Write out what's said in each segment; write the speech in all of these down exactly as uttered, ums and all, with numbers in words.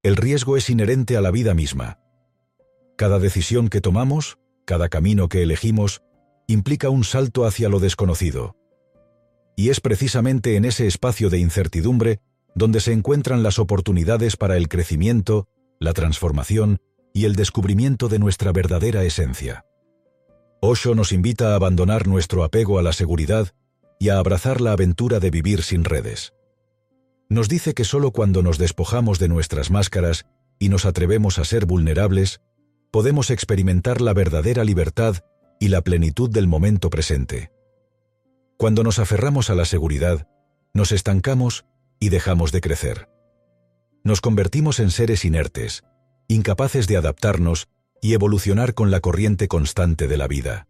el riesgo es inherente a la vida misma. Cada decisión que tomamos, cada camino que elegimos, implica un salto hacia lo desconocido. Y es precisamente en ese espacio de incertidumbre donde se encuentran las oportunidades para el crecimiento, la transformación y el descubrimiento de nuestra verdadera esencia. Osho nos invita a abandonar nuestro apego a la seguridad y a abrazar la aventura de vivir sin redes. Nos dice que solo cuando nos despojamos de nuestras máscaras y nos atrevemos a ser vulnerables, podemos experimentar la verdadera libertad y la plenitud del momento presente. Cuando nos aferramos a la seguridad, nos estancamos y dejamos de crecer. Nos convertimos en seres inertes, incapaces de adaptarnos y evolucionar con la corriente constante de la vida.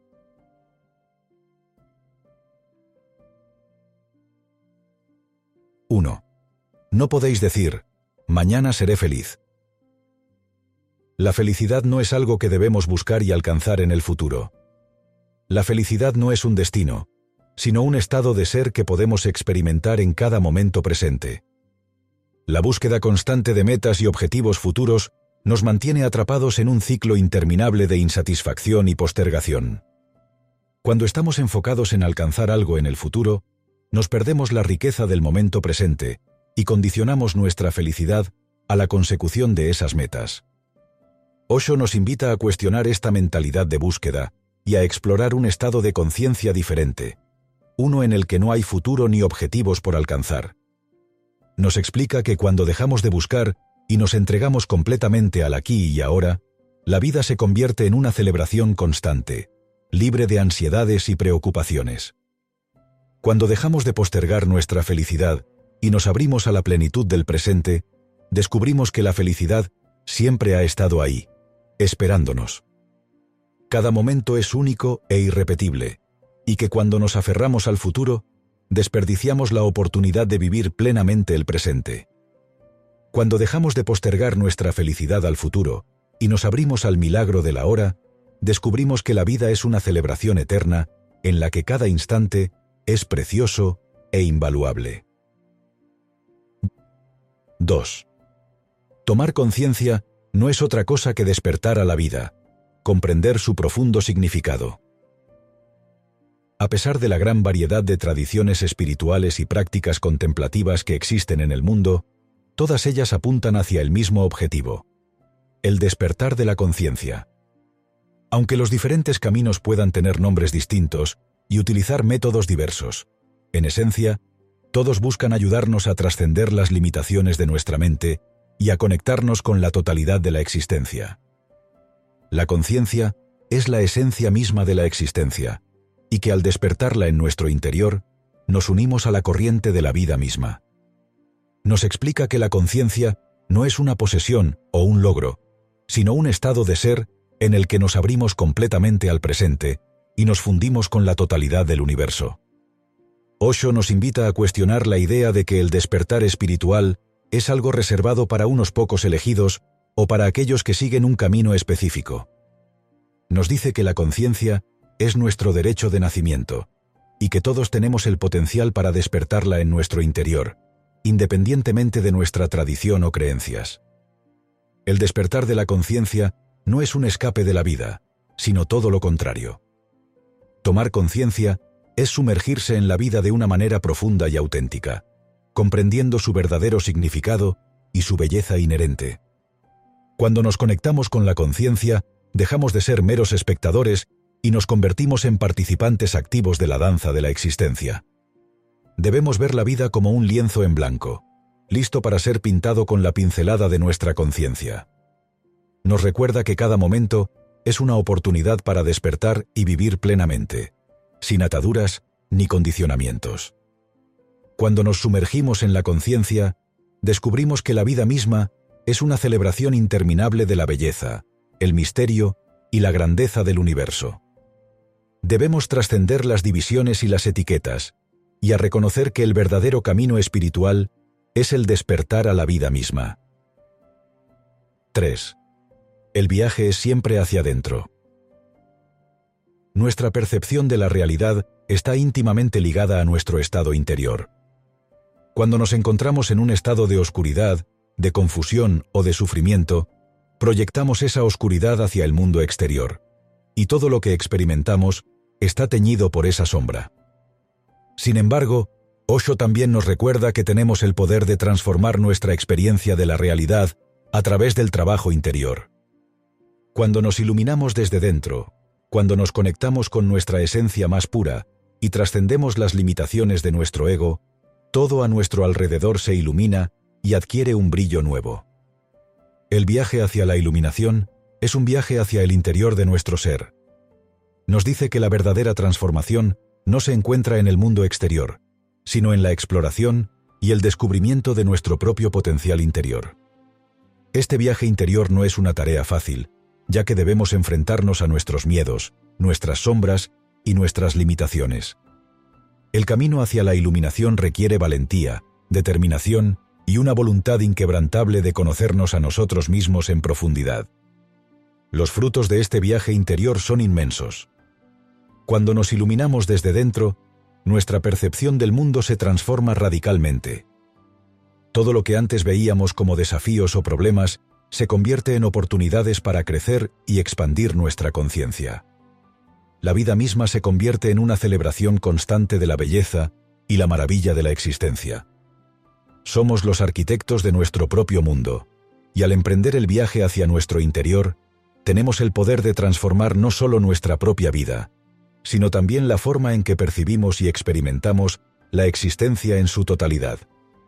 uno. No podéis decir, mañana seré feliz. La felicidad no es algo que debemos buscar y alcanzar en el futuro. La felicidad no es un destino, sino un estado de ser que podemos experimentar en cada momento presente. La búsqueda constante de metas y objetivos futuros nos mantiene atrapados en un ciclo interminable de insatisfacción y postergación. Cuando estamos enfocados en alcanzar algo en el futuro, nos perdemos la riqueza del momento presente y condicionamos nuestra felicidad a la consecución de esas metas. Osho nos invita a cuestionar esta mentalidad de búsqueda y a explorar un estado de conciencia diferente, uno en el que no hay futuro ni objetivos por alcanzar. Nos explica que cuando dejamos de buscar y nos entregamos completamente al aquí y ahora, la vida se convierte en una celebración constante, libre de ansiedades y preocupaciones. Cuando dejamos de postergar nuestra felicidad y nos abrimos a la plenitud del presente, descubrimos que la felicidad siempre ha estado ahí, esperándonos. Cada momento es único e irrepetible, y que cuando nos aferramos al futuro, desperdiciamos la oportunidad de vivir plenamente el presente. Cuando dejamos de postergar nuestra felicidad al futuro y nos abrimos al milagro de la hora, descubrimos que la vida es una celebración eterna en la que cada instante es precioso e invaluable. dos. Tomar conciencia no es otra cosa que despertar a la vida, comprender su profundo significado. A pesar de la gran variedad de tradiciones espirituales y prácticas contemplativas que existen en el mundo, todas ellas apuntan hacia el mismo objetivo: el despertar de la conciencia. Aunque los diferentes caminos puedan tener nombres distintos y utilizar métodos diversos, en esencia, todos buscan ayudarnos a trascender las limitaciones de nuestra mente y a conectarnos con la totalidad de la existencia. La conciencia es la esencia misma de la existencia, y que al despertarla en nuestro interior, nos unimos a la corriente de la vida misma. Nos explica que la conciencia no es una posesión o un logro, sino un estado de ser en el que nos abrimos completamente al presente y nos fundimos con la totalidad del universo. Osho nos invita a cuestionar la idea de que el despertar espiritual es algo reservado para unos pocos elegidos o para aquellos que siguen un camino específico. Nos dice que la conciencia es nuestro derecho de nacimiento, y que todos tenemos el potencial para despertarla en nuestro interior, independientemente de nuestra tradición o creencias. El despertar de la conciencia no es un escape de la vida, sino todo lo contrario. Tomar conciencia es sumergirse en la vida de una manera profunda y auténtica, comprendiendo su verdadero significado y su belleza inherente. Cuando nos conectamos con la conciencia, dejamos de ser meros espectadores y nos convertimos en participantes activos de la danza de la existencia. Debemos ver la vida como un lienzo en blanco, listo para ser pintado con la pincelada de nuestra conciencia. Nos recuerda que cada momento es una oportunidad para despertar y vivir plenamente, sin ataduras ni condicionamientos. Cuando nos sumergimos en la conciencia, descubrimos que la vida misma es una celebración interminable de la belleza, el misterio y la grandeza del universo. Debemos trascender las divisiones y las etiquetas, y a reconocer que el verdadero camino espiritual es el despertar a la vida misma. tres. El viaje es siempre hacia adentro. Nuestra percepción de la realidad está íntimamente ligada a nuestro estado interior. Cuando nos encontramos en un estado de oscuridad, de confusión o de sufrimiento, proyectamos esa oscuridad hacia el mundo exterior, y todo lo que experimentamos está teñido por esa sombra. Sin embargo, Osho también nos recuerda que tenemos el poder de transformar nuestra experiencia de la realidad a través del trabajo interior. Cuando nos iluminamos desde dentro, cuando nos conectamos con nuestra esencia más pura y trascendemos las limitaciones de nuestro ego, todo a nuestro alrededor se ilumina y adquiere un brillo nuevo. El viaje hacia la iluminación es un viaje hacia el interior de nuestro ser. Nos dice que la verdadera transformación no se encuentra en el mundo exterior, sino en la exploración y el descubrimiento de nuestro propio potencial interior. Este viaje interior no es una tarea fácil, ya que debemos enfrentarnos a nuestros miedos, nuestras sombras y nuestras limitaciones. El camino hacia la iluminación requiere valentía, determinación y una voluntad inquebrantable de conocernos a nosotros mismos en profundidad. Los frutos de este viaje interior son inmensos. Cuando nos iluminamos desde dentro, nuestra percepción del mundo se transforma radicalmente. Todo lo que antes veíamos como desafíos o problemas se convierte en oportunidades para crecer y expandir nuestra conciencia. La vida misma se convierte en una celebración constante de la belleza y la maravilla de la existencia. Somos los arquitectos de nuestro propio mundo, y al emprender el viaje hacia nuestro interior, tenemos el poder de transformar no solo nuestra propia vida, sino también la forma en que percibimos y experimentamos la existencia en su totalidad.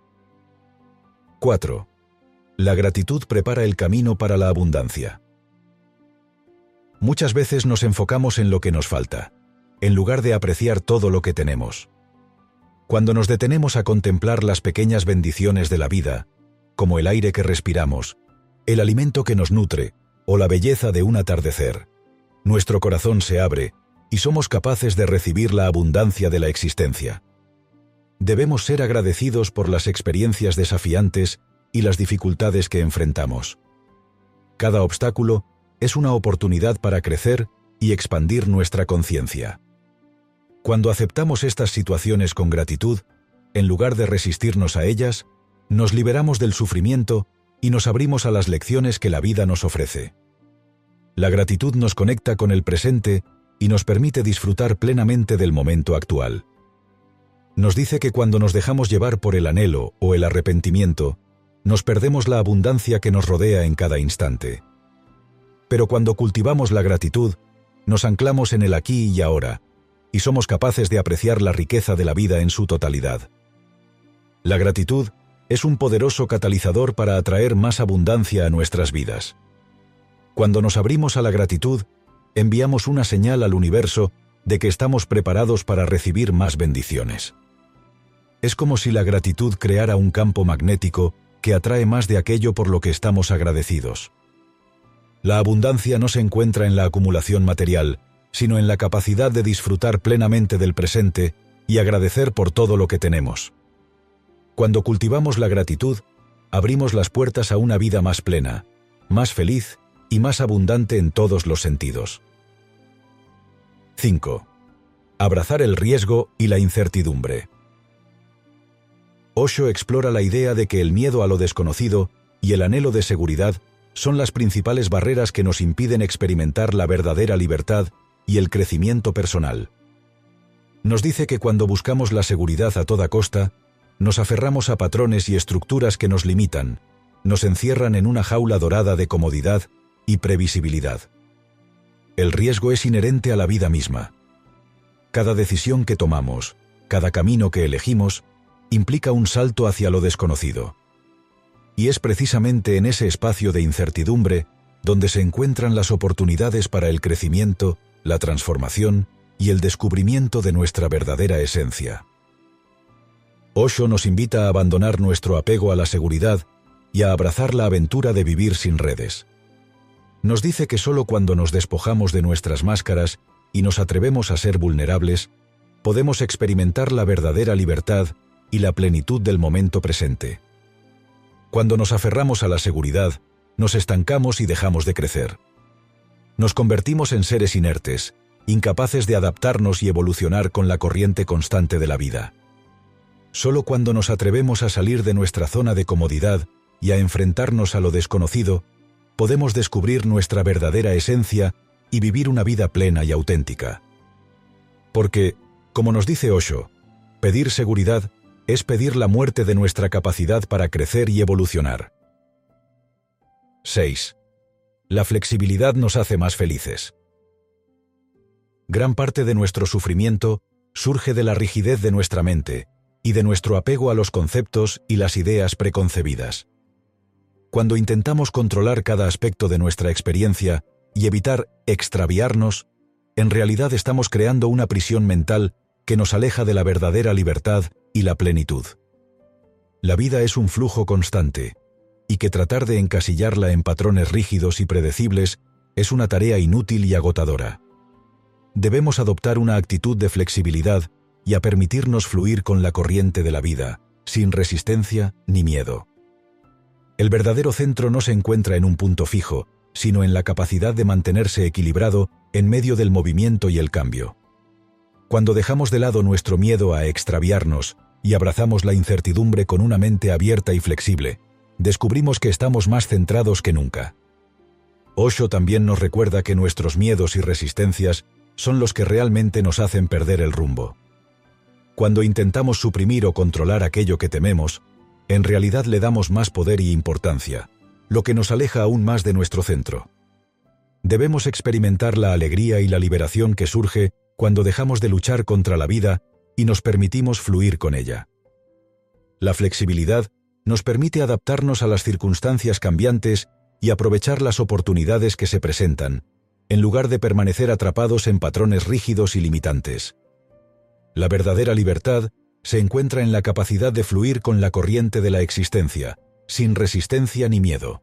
cuatro. La gratitud prepara el camino para la abundancia. Muchas veces nos enfocamos en lo que nos falta, en lugar de apreciar todo lo que tenemos. Cuando nos detenemos a contemplar las pequeñas bendiciones de la vida, como el aire que respiramos, el alimento que nos nutre o la belleza de un atardecer, nuestro corazón se abre y somos capaces de recibir la abundancia de la existencia. Debemos ser agradecidos por las experiencias desafiantes y las dificultades que enfrentamos. Cada obstáculo es una oportunidad para crecer y expandir nuestra conciencia. Cuando aceptamos estas situaciones con gratitud, en lugar de resistirnos a ellas, nos liberamos del sufrimiento y nos abrimos a las lecciones que la vida nos ofrece. La gratitud nos conecta con el presente y nos permite disfrutar plenamente del momento actual. Nos dice que cuando nos dejamos llevar por el anhelo o el arrepentimiento, nos perdemos la abundancia que nos rodea en cada instante. Pero cuando cultivamos la gratitud, nos anclamos en el aquí y ahora, y somos capaces de apreciar la riqueza de la vida en su totalidad. La gratitud es un poderoso catalizador para atraer más abundancia a nuestras vidas. Cuando nos abrimos a la gratitud, enviamos una señal al universo de que estamos preparados para recibir más bendiciones. Es como si la gratitud creara un campo magnético que atrae más de aquello por lo que estamos agradecidos. La abundancia no se encuentra en la acumulación material, sino en la capacidad de disfrutar plenamente del presente y agradecer por todo lo que tenemos. Cuando cultivamos la gratitud, abrimos las puertas a una vida más plena, más feliz y más abundante en todos los sentidos. cinco. Abrazar el riesgo y la incertidumbre. Osho explora la idea de que el miedo a lo desconocido y el anhelo de seguridad son las principales barreras que nos impiden experimentar la verdadera libertad y el crecimiento personal. Nos dice que cuando buscamos la seguridad a toda costa, nos aferramos a patrones y estructuras que nos limitan, nos encierran en una jaula dorada de comodidad y previsibilidad. El riesgo es inherente a la vida misma. Cada decisión que tomamos, cada camino que elegimos, implica un salto hacia lo desconocido. Y es precisamente en ese espacio de incertidumbre donde se encuentran las oportunidades para el crecimiento, la transformación y el descubrimiento de nuestra verdadera esencia. Osho nos invita a abandonar nuestro apego a la seguridad y a abrazar la aventura de vivir sin redes. Nos dice que solo cuando nos despojamos de nuestras máscaras y nos atrevemos a ser vulnerables, podemos experimentar la verdadera libertad y la plenitud del momento presente. Cuando nos aferramos a la seguridad, nos estancamos y dejamos de crecer. Nos convertimos en seres inertes, incapaces de adaptarnos y evolucionar con la corriente constante de la vida. Solo cuando nos atrevemos a salir de nuestra zona de comodidad y a enfrentarnos a lo desconocido, podemos descubrir nuestra verdadera esencia y vivir una vida plena y auténtica. Porque, como nos dice Osho, pedir seguridad es pedir la muerte de nuestra capacidad para crecer y evolucionar. seis. La flexibilidad nos hace más felices. Gran parte de nuestro sufrimiento surge de la rigidez de nuestra mente y de nuestro apego a los conceptos y las ideas preconcebidas. Cuando intentamos controlar cada aspecto de nuestra experiencia y evitar extraviarnos, en realidad estamos creando una prisión mental que nos aleja de la verdadera libertad y la plenitud. La vida es un flujo constante, y que tratar de encasillarla en patrones rígidos y predecibles es una tarea inútil y agotadora. Debemos adoptar una actitud de flexibilidad y a permitirnos fluir con la corriente de la vida, sin resistencia ni miedo. El verdadero centro no se encuentra en un punto fijo, sino en la capacidad de mantenerse equilibrado en medio del movimiento y el cambio. Cuando dejamos de lado nuestro miedo a extraviarnos y abrazamos la incertidumbre con una mente abierta y flexible, descubrimos que estamos más centrados que nunca. Osho también nos recuerda que nuestros miedos y resistencias son los que realmente nos hacen perder el rumbo. Cuando intentamos suprimir o controlar aquello que tememos, en realidad le damos más poder y importancia, lo que nos aleja aún más de nuestro centro. Debemos experimentar la alegría y la liberación que surge cuando dejamos de luchar contra la vida y nos permitimos fluir con ella. La flexibilidad nos permite adaptarnos a las circunstancias cambiantes y aprovechar las oportunidades que se presentan, en lugar de permanecer atrapados en patrones rígidos y limitantes. La verdadera libertad se encuentra en la capacidad de fluir con la corriente de la existencia, sin resistencia ni miedo.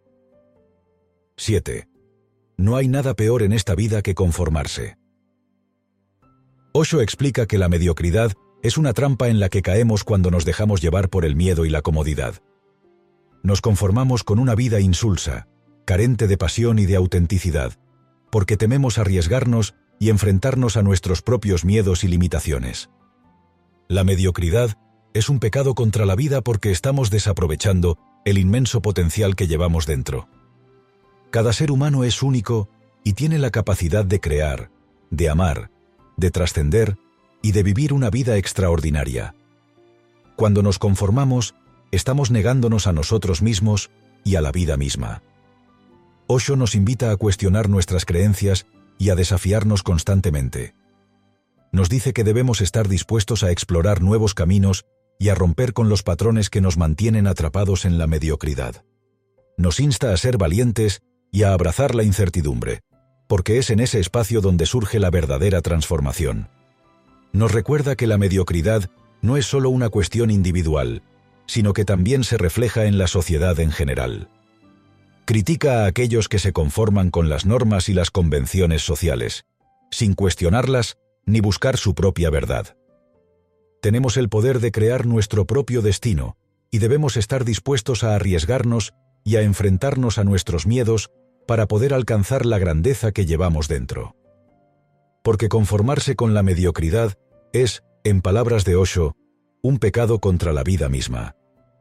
siete. No hay nada peor en esta vida que conformarse. Osho explica que la mediocridad es una trampa en la que caemos cuando nos dejamos llevar por el miedo y la comodidad. Nos conformamos con una vida insulsa, carente de pasión y de autenticidad, porque tememos arriesgarnos y enfrentarnos a nuestros propios miedos y limitaciones. La mediocridad es un pecado contra la vida porque estamos desaprovechando el inmenso potencial que llevamos dentro. Cada ser humano es único y tiene la capacidad de crear, de amar, de trascender y de vivir una vida extraordinaria. Cuando nos conformamos, estamos negándonos a nosotros mismos y a la vida misma. Osho nos invita a cuestionar nuestras creencias y a desafiarnos constantemente. Nos dice que debemos estar dispuestos a explorar nuevos caminos y a romper con los patrones que nos mantienen atrapados en la mediocridad. Nos insta a ser valientes y a abrazar la incertidumbre, porque es en ese espacio donde surge la verdadera transformación. Nos recuerda que la mediocridad no es solo una cuestión individual, sino que también se refleja en la sociedad en general. Critica a aquellos que se conforman con las normas y las convenciones sociales, sin cuestionarlas ni buscar su propia verdad. Tenemos el poder de crear nuestro propio destino y debemos estar dispuestos a arriesgarnos y a enfrentarnos a nuestros miedos para poder alcanzar la grandeza que llevamos dentro. Porque conformarse con la mediocridad es, en palabras de Osho, un pecado contra la vida misma.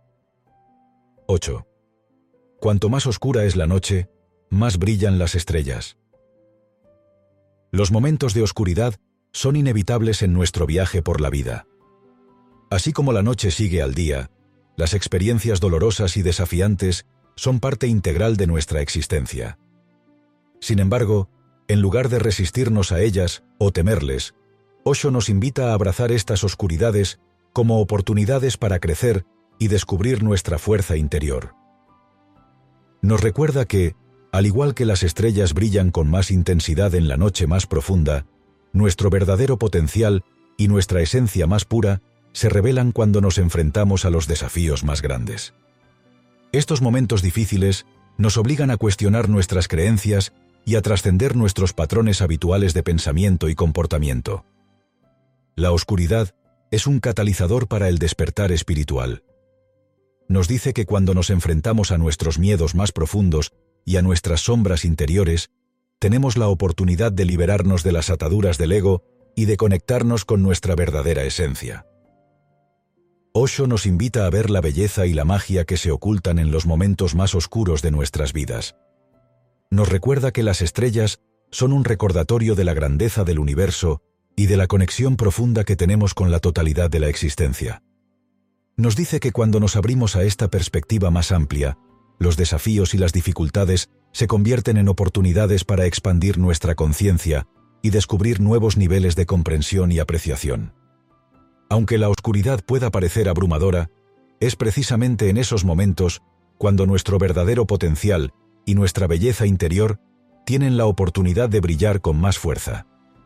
ocho. Cuanto más oscura es la noche, más brillan las estrellas. Los momentos de oscuridad son inevitables en nuestro viaje por la vida. Así como la noche sigue al día, las experiencias dolorosas y desafiantes son parte integral de nuestra existencia. Sin embargo, en lugar de resistirnos a ellas o temerles, Osho nos invita a abrazar estas oscuridades como oportunidades para crecer y descubrir nuestra fuerza interior. Nos recuerda que, al igual que las estrellas brillan con más intensidad en la noche más profunda, nuestro verdadero potencial y nuestra esencia más pura se revelan cuando nos enfrentamos a los desafíos más grandes. Estos momentos difíciles nos obligan a cuestionar nuestras creencias y a trascender nuestros patrones habituales de pensamiento y comportamiento. La oscuridad es un catalizador para el despertar espiritual. Nos dice que cuando nos enfrentamos a nuestros miedos más profundos y a nuestras sombras interiores, tenemos la oportunidad de liberarnos de las ataduras del ego y de conectarnos con nuestra verdadera esencia. Osho nos invita a ver la belleza y la magia que se ocultan en los momentos más oscuros de nuestras vidas. Nos recuerda que las estrellas son un recordatorio de la grandeza del universo y de la conexión profunda que tenemos con la totalidad de la existencia. Nos dice que cuando nos abrimos a esta perspectiva más amplia, los desafíos y las dificultades se convierten en oportunidades para expandir nuestra conciencia y descubrir nuevos niveles de comprensión y apreciación. Aunque la oscuridad pueda parecer abrumadora, es precisamente en esos momentos cuando nuestro verdadero potencial y nuestra belleza interior tienen la oportunidad de brillar con más fuerza.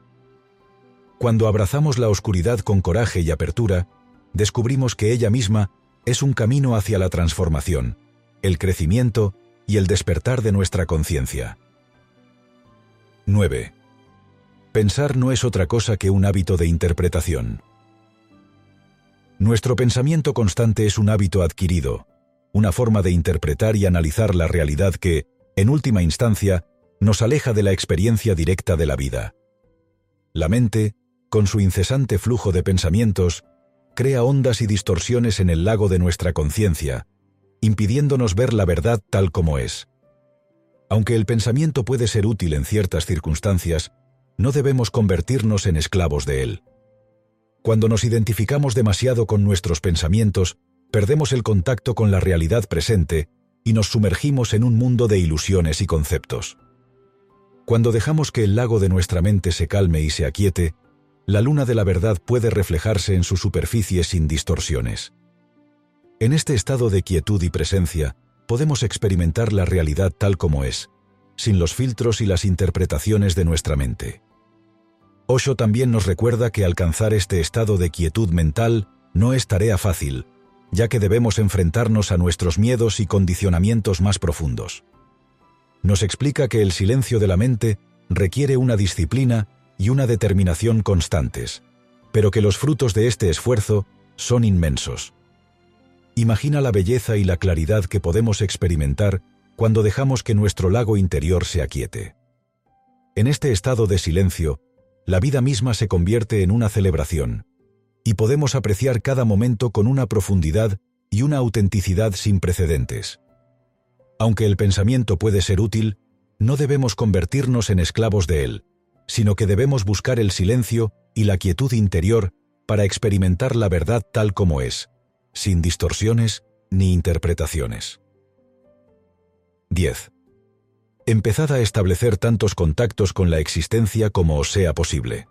Cuando abrazamos la oscuridad con coraje y apertura, descubrimos que ella misma es un camino hacia la transformación, el crecimiento y el despertar de nuestra conciencia. nueve. Pensar no es otra cosa que un hábito de interpretación. Nuestro pensamiento constante es un hábito adquirido, una forma de interpretar y analizar la realidad que, en última instancia, nos aleja de la experiencia directa de la vida. La mente, con su incesante flujo de pensamientos, crea ondas y distorsiones en el lago de nuestra conciencia, impidiéndonos ver la verdad tal como es. Aunque el pensamiento puede ser útil en ciertas circunstancias, no debemos convertirnos en esclavos de él. Cuando nos identificamos demasiado con nuestros pensamientos, perdemos el contacto con la realidad presente y nos sumergimos en un mundo de ilusiones y conceptos. Cuando dejamos que el lago de nuestra mente se calme y se aquiete, la luna de la verdad puede reflejarse en su superficie sin distorsiones. En este estado de quietud y presencia, podemos experimentar la realidad tal como es, sin los filtros y las interpretaciones de nuestra mente. Osho también nos recuerda que alcanzar este estado de quietud mental no es tarea fácil, ya que debemos enfrentarnos a nuestros miedos y condicionamientos más profundos. Nos explica que el silencio de la mente requiere una disciplina y una determinación constantes, pero que los frutos de este esfuerzo son inmensos. Imagina la belleza y la claridad que podemos experimentar cuando dejamos que nuestro lago interior se aquiete. En este estado de silencio, la vida misma se convierte en una celebración, y podemos apreciar cada momento con una profundidad y una autenticidad sin precedentes. Aunque el pensamiento puede ser útil, no debemos convertirnos en esclavos de él, sino que debemos buscar el silencio y la quietud interior para experimentar la verdad tal como es, sin distorsiones ni interpretaciones. diez. Empezad a establecer tantos contactos con la existencia como os sea posible.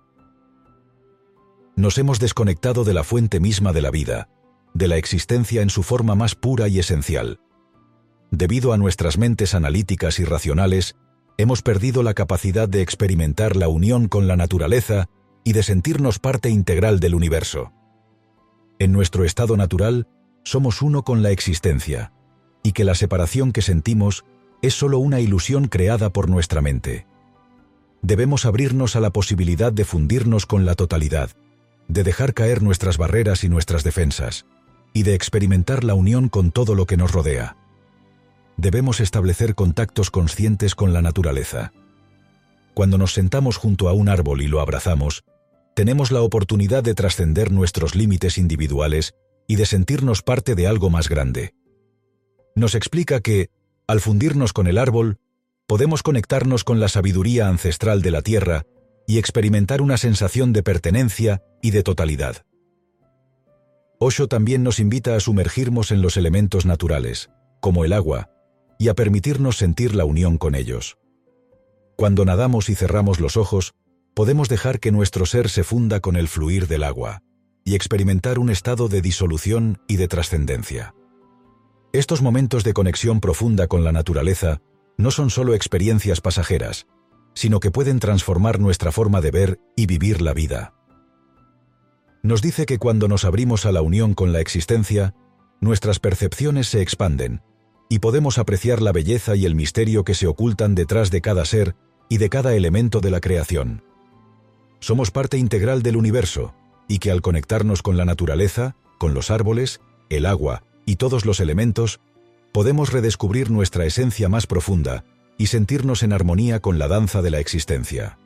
Nos hemos desconectado de la fuente misma de la vida, de la existencia en su forma más pura y esencial. Debido a nuestras mentes analíticas y racionales, hemos perdido la capacidad de experimentar la unión con la naturaleza y de sentirnos parte integral del universo. En nuestro estado natural, somos uno con la existencia, y que la separación que sentimos es solo una ilusión creada por nuestra mente. Debemos abrirnos a la posibilidad de fundirnos con la totalidad, de dejar caer nuestras barreras y nuestras defensas, y de experimentar la unión con todo lo que nos rodea. Debemos establecer contactos conscientes con la naturaleza. Cuando nos sentamos junto a un árbol y lo abrazamos, tenemos la oportunidad de trascender nuestros límites individuales y de sentirnos parte de algo más grande. Nos explica que, al fundirnos con el árbol, podemos conectarnos con la sabiduría ancestral de la tierra y experimentar una sensación de pertenencia y de totalidad. Osho también nos invita a sumergirnos en los elementos naturales, como el agua, y a permitirnos sentir la unión con ellos. Cuando nadamos y cerramos los ojos, podemos dejar que nuestro ser se funda con el fluir del agua y experimentar un estado de disolución y de trascendencia. Estos momentos de conexión profunda con la naturaleza no son solo experiencias pasajeras, sino que pueden transformar nuestra forma de ver y vivir la vida. Nos dice que cuando nos abrimos a la unión con la existencia, nuestras percepciones se expanden y podemos apreciar la belleza y el misterio que se ocultan detrás de cada ser y de cada elemento de la creación. Somos parte integral del universo y que al conectarnos con la naturaleza, con los árboles, el agua y todos los elementos, podemos redescubrir nuestra esencia más profunda y sentirnos en armonía con la danza de la existencia.